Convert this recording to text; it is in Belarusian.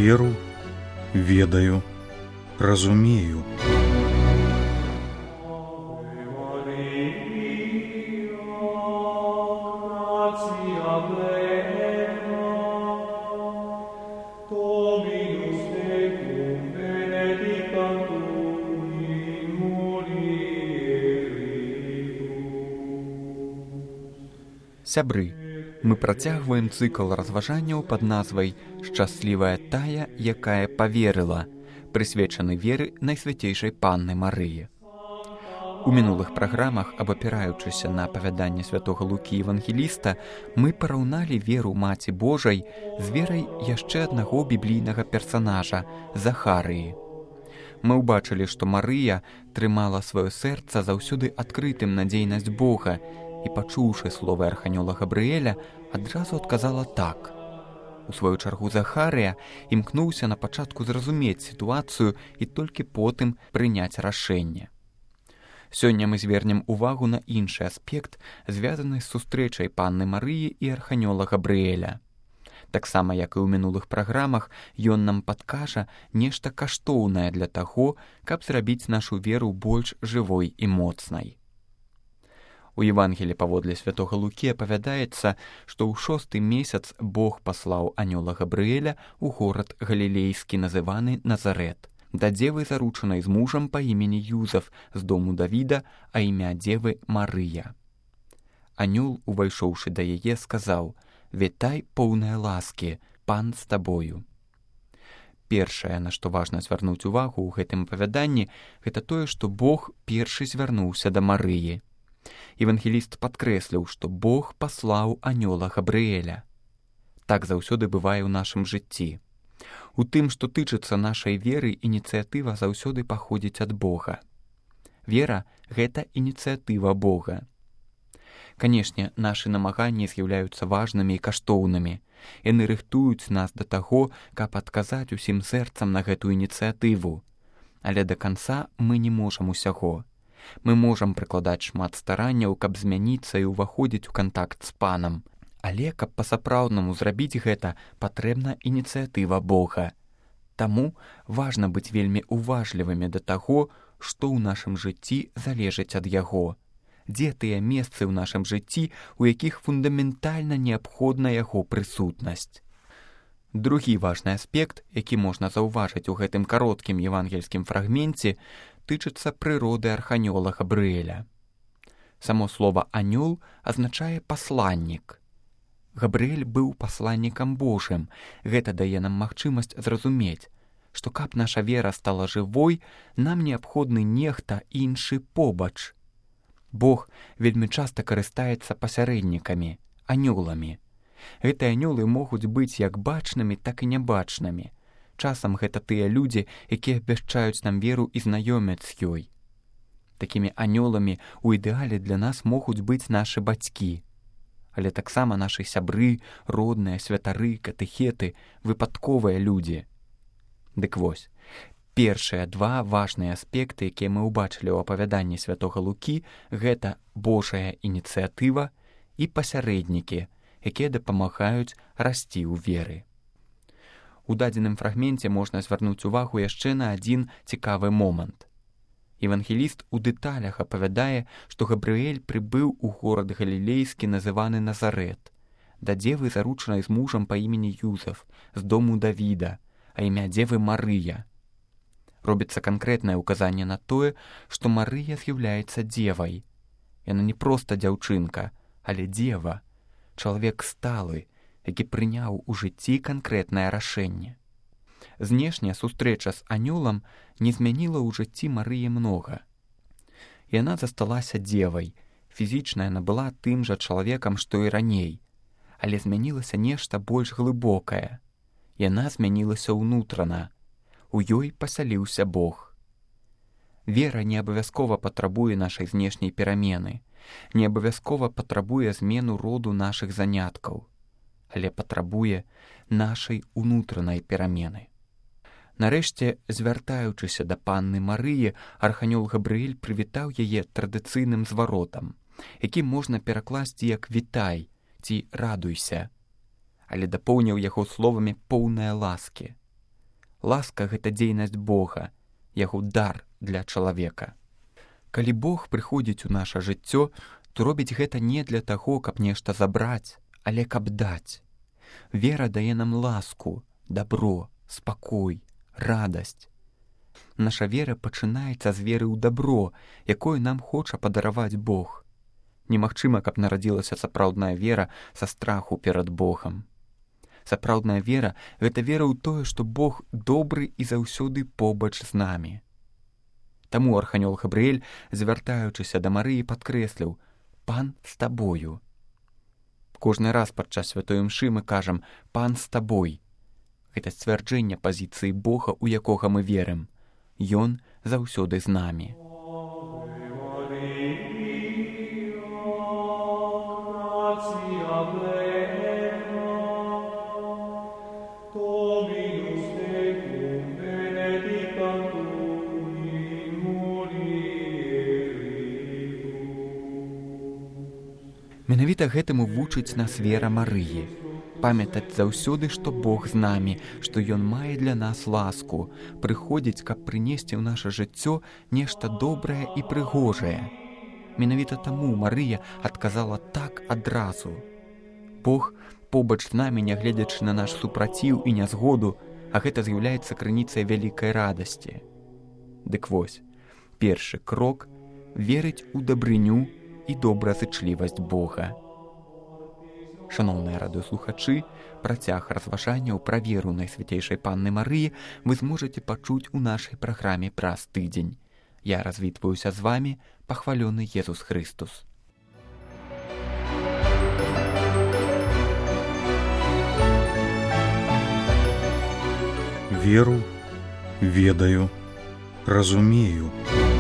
веру, ведаю, разумею. Сябры, мы працягваем цыкл разважанняў пад назвай «Шчаслівая тая, якая паверыла», прысвечаны веры Найсвяцейшай Панны Марыі. У мінулых праграмах, абапіраючыся на апавяданне святога Лукі Евангеліста, мы параўналі веру Маці Божай з верай яшчэ аднаго біблійнага персанажа – Захарыі. Мы ўбачылі, што Марыя трымала сваё сэрца заўсёды адкрытым на дзейнасць Бога і, пачуўшы словы арханёла Габрыэля, адразу адказала так. У сваю чаргу Захарыя імкнуўся на пачатку зразумець сітуацыю і толькі потым прыняць рашэнне. Сёння мы звернем увагу на іншы аспект, звязаны з сустрэчай Панны Марыі і арханёла Габрыэля. Таксама, як і ў мінулых праграмах, ён нам падкажа нешта каштоўнае для таго, каб зрабіць нашу веру больш жывой і моцнай. У Евангелі паводле святога Лукі апавядаецца, што ў 6-й месяц Бог паслаў анёла Габрыэля ў горад галілейскі, называны Назарэт, да дзевы, заручанай з мужам па імені Юзаф з дому Давіда, а імя дзевы Марыя. Анёл, увайшоўшы да яе, сказаў: «Вітай, поўная ласкі, пан з табою». Першае, на што важна звярнуць увагу ў гэтым апавяданні, гэта тое, што Бог першы звярнуўся да Марыі. Евангеліст падкрэсліў, што Бог паслаў анёла Габрыэля. Так заўсёды бывае ў нашым жыцці. У тым, што тычыцца нашай веры, ініцыятыва заўсёды паходзіць ад Бога. Вера – гэта ініцыятыва Бога. Канешне, нашы намаганні з'яўляюцца важнымі і каштоўнымі. Яны рыхтуюць нас да таго, каб адказаць усім сэрцам на гэтую ініцыятыву. Але да канца мы не можам усяго. Мы можам прыкладаць шмат старанняў, каб змяніцца і ўваходзіць у кантакт з Панам. Але, каб па-сапраўднаму зрабіць гэта, патрэбна ініцыятыва Бога. Таму важна быць вельмі уважлівымі да таго, што ў нашым жыцці залежыць ад Яго. Дзе тыя месцы ў нашым жыцці, у якіх фундаментальна неабходна Яго прысутнасць. Другі важны аспект, які можна заўважыць у гэтым кароткім евангельскім фрагменце, тычыцца прыроды арханёла Габрыэля. Само слова «анёл» азначае «пасланнік». Габрыэль быў пасланнікам Божым. Гэта дае нам магчымасць зразумець, што каб наша вера стала жывой, нам неабходны нехта іншы побач. Бог вельмі часта карыстаецца пасярэднікамі, анёламі. Гэтыя анёлы могуць быць як бачнымі, так і нябачнымі. Часам гэта тыя людзі, якія абвяшчаюць нам веру і знаёмяць з ёй. Такімі анёламі ў ідэале для нас могуць быць нашы бацькі, але таксама нашы сябры, родныя, святары, катэхеты, выпадковыя людзі. Дык вось, першыя два важныя аспекты, якія мы ўбачылі ў апавяданні святога Лукі, гэта Божая ініцыятыва і пасярэднікі, якія дапамагаюць расці ў веры. У дадзеным фрагменце можна звярнуць увагу яшчэ на адзін цікавы момант. Евангеліст у дэталях апавядае, што Габрыэль прыбыў у горад галілейскі, называны Назарэт, да дзевы, заручанай з мужам па імені Юзаф, з дому Давіда, а імя дзевы Марыя. Робіцца канкрэтнае ўказанне на тое, што Марыя з'яўляецца дзевай. Яна не проста дзяўчынка, але дзева, чалавек сталы, які прыняў у жыцці канкрэтнае рашэнне. Знешняя сустрэча з анёлам не змяніла ў жыцці Марыі многа. Яна засталася дзевай, фізічна яна была тым жа чалавекам, што і раней, але змянілася нешта больш глыбокае. Яна змянілася ўнутрана, у ёй пасяліўся Бог. Вера не абавязкова патрабуе нашай знешняй перамены, не абавязкова патрабуе змену роду нашых заняткаў, але патрабуе нашай унутранай перамены. Нарэшце, звяртаючыся да Панны Марыі, арханёл Габрыэль прывітаў яе традыцыйным зваротам, які можна перакласці як «вітай» ці «радуйся», але дапоўніў яго словамі «поўная ласкі». Ласка — гэта дзейнасць Бога, яго дар для чалавека. Калі Бог прыходзіць у наша жыццё, то робіць гэта не для таго, каб нешта забраць, але каб даць. Вера дае нам ласку, дабро, спакой, радасць. Наша вера пачынаецца з веры ў дабро, якое нам хоча падараваць Бог. Немагчыма, каб нарадзілася сапраўдная вера са страху перад Богам. Сапраўдная вера — гэта вера ў тое, што Бог добры і заўсёды побач з намі. Таму арханёл Габрыэль, звяртаючыся да Марыі, падкрэсліў: «Пан з табою». Кожны раз падчас святой імшы мы кажам «Пан з табой». Гэта сцвярджэнне пазіцыі Бога, у якога мы верым. Ён заўсёды з намі. Менавіта гэтаму вучыць нас вера Марыі. Памятаць заўсёды, што Бог з намі, што Ён мае для нас ласку, прыходзіць, каб прынесці ў наша жыццё нешта добрае і прыгожае. Менавіта таму Марыя адказала так адразу. Бог побач з намі, нягледзячы на наш супраціў і нязгоду, а гэта з'яўляецца крыніцай вялікай радасці. Дык вось, першы крок — верыць у дабрыню і добразычлівасць Бога. Шаноўныя радыёслухачы, працяг разважанняў пра веру Найсвяцейшай Панны Марыі вы зможаце пачуць у нашай праграме праз тыдзень. Я развітваюся з вамі, пахвалёны Езус Хрыстус. Веру, ведаю, разумею.